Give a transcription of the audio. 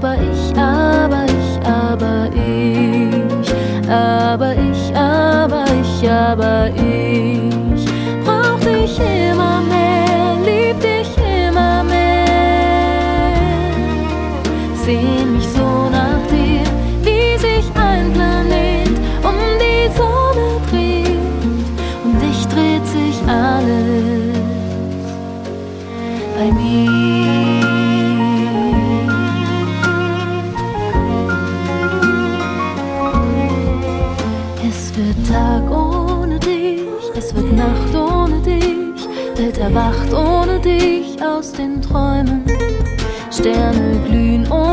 Aber ich brauch dich immer mehr, lieb dich immer mehr. Sehn mich so nach dir, wie sich ein Planet um die Sonne dreht. Um dich dreht sich alles bei mir. Es wird Tag ohne dich, es wird Nacht ohne dich, Welt erwacht ohne dich aus den Träumen. Sterne glühen ohne